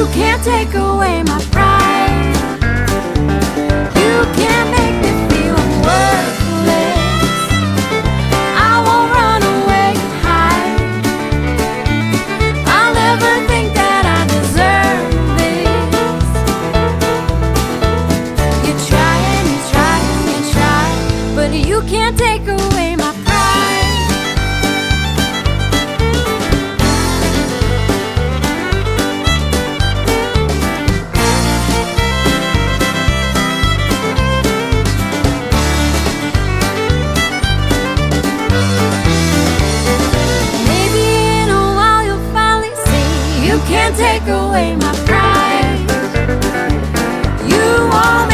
You can't take away my pride. You can't make me feel worthless. I won't run away and hide. I'll never think that I deserve this. You try and you try and you try, but you can't take away my pride. You can't take away my pride. You won't